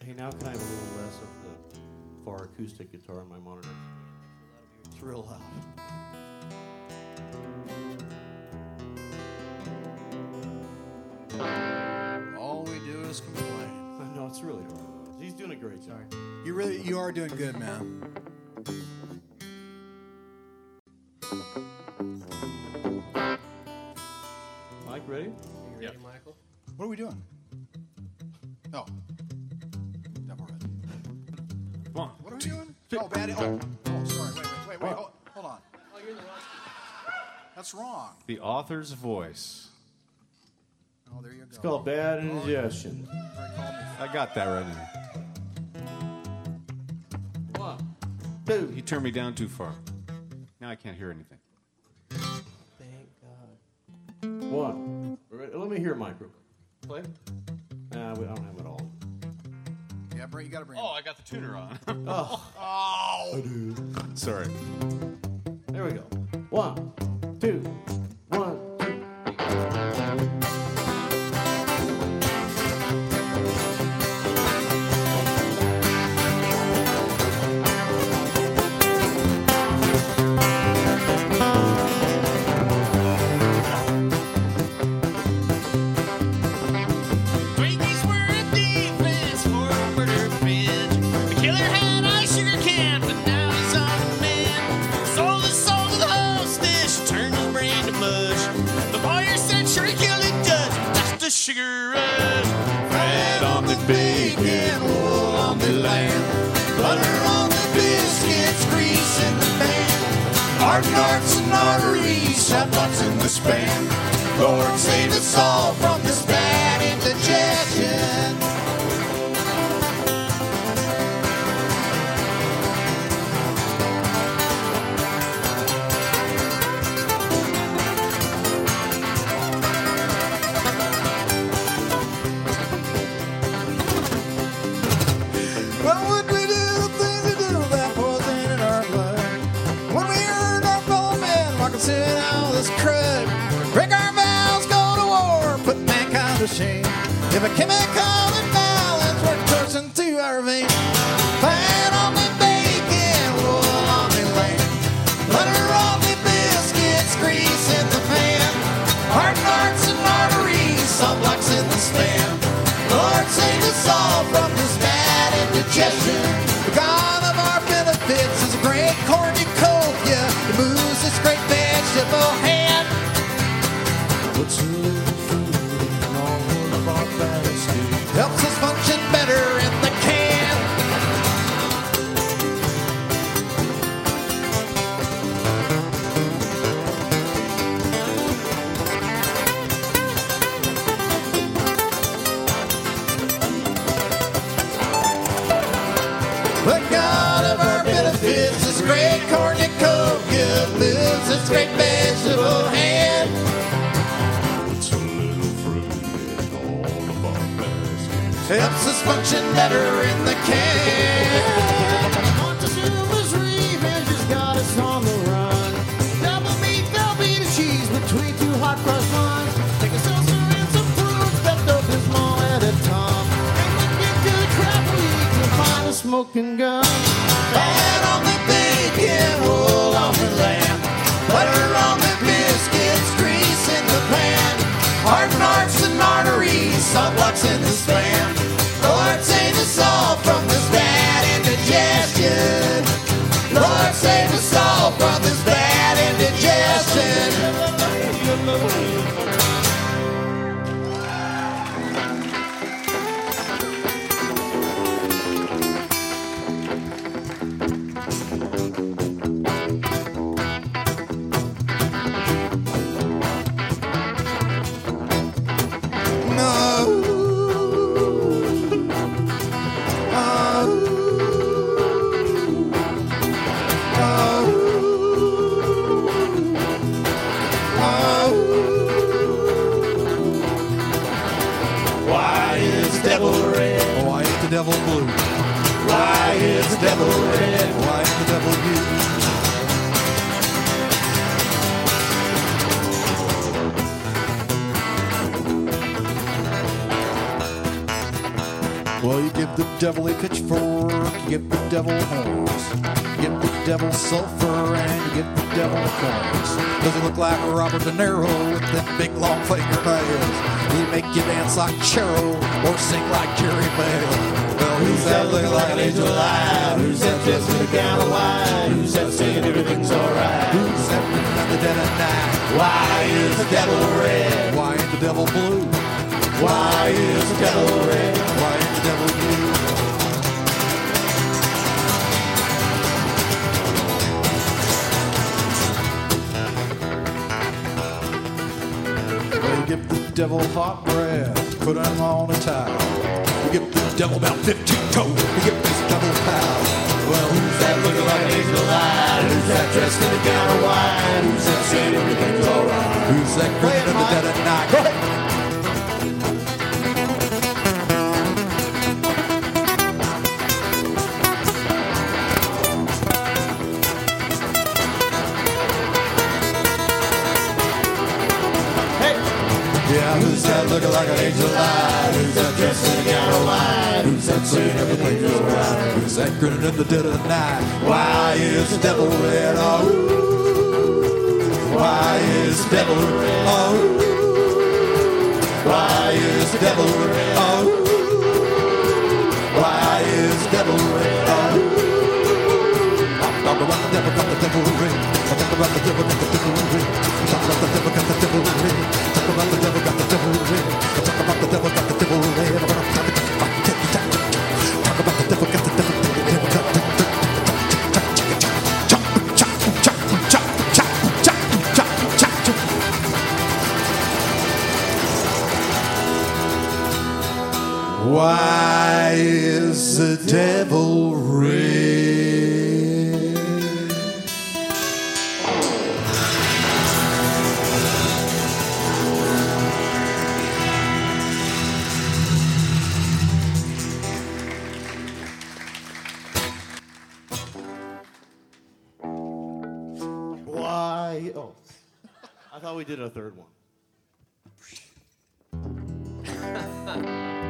Hey, now can I have a little less of the far acoustic guitar on my monitor? It's real loud. All we do is complain. No, it's really hard. He's doing a great job. You are doing good, man. Mike, ready? You ready, Michael? What are we doing? Oh. Double red. Come on. What are we doing? Oh, bad. Oh, sorry. Wait. Hold on. Oh, you're in the wrong. That's wrong. The author's voice. Oh, there you go. It's called Bad Indigestion. I got that right now. 1, 2. He turned me down too far. Now I can't hear anything. Thank God. 1. Let me hear Mike real quick. Play. We don't have it all. Yeah, you got to bring. Oh, I got the tuner on. Oh. Sorry. There we go. 1, 2. 1, 2. Twinkies were a defense for a murder binge. The killer had a sugar can, but now he's on the mend. Sold his soul to the hostess, turned his brain to mush. The lawyer said sure he killed a judge, just a sugar rush. Fat on the bacon, wool on the lamb, butter on the biscuits, grease in the pan. Hard narts and arteries, have lots in the span. Lord save us all from this bad indigestion. What would we do? The things we do that poison in our blood. When we earn our fellow men, walking in all this crud. Break our vows, go to war, put mankind to shame. If a chemical imbalance worked coursing through our veins. Fat on the bacon, wool on the lamb, butter on the biscuits, grease in the pan. Heart narts and arteries, salt blocks in the span. Lord save us all from this bad indigestion. The God of our benefits is a great cornucopia. He moves this great vegetable hand. What's a little food in all of our baskets? Helps us function better in the can. The God of our benefits is great cornucopia, moves this great vegetable hand. What's a little fruit in all of our baskets? Helps us function better in the can. Montezuma's revenge has got us on the run. Double meat, Velveeta cheese between two hot cross buns. Take a seltzer and some fruits, Pepto-Bismol at a time. And we get good crap we eat to find a smoking gun. Fat on the bacon, wool on the lamb, butter on the biscuits, grease in the pan. Heart narts and arteries, salt blocks in the span. Lord save us all from this bad indigestion. Lord save us all from this bad indigestion. Why is devil red? Why ain't the devil blue? Why is devil red? Why ain't the devil you? Well, you give the devil a pitchfork, you give the devil horns, you give the devil sulfur, and you give the devil corns. Does he look like Robert De Niro with them big long fingernails? Will he make you dance like Cheryl or sing like Jerry Bell? Well, who's that looking like an angel of light? Who's that dressed in a gown of white? Who's that saying everything's alright? Who's that living at the dead of night? Why is the devil red? Why ain't the devil blue? Why is the devil red? Why ain't the devil blue? Well, you give the devil hot breath, put him on a towel. You give the devil about 15 toes, you give this devil power. Well, who's that looking like an angel of light? Who's that dressed in a gown of white? Who's that saying everything's alright? Who's that grinning in the dead of night? Go ahead! Yeah, who's that looking like an angel of light? Who's that dressed in a gown of white? Who's that saying everything's alright? Who's that grinning in the dead of night? Why is the devil red? Oh, why is the devil red? Oh, why is the devil red? Oh, why is the devil red? Oh, talk about the devil got the devil red. Talk about the devil got the devil red. Talk about the devil got the devil red. Talk about the devil got the devil red. Talk about the devil got the devil red. Talk about the devil got the devil red. Why is the devil red? Why? Oh, I thought we did a third one.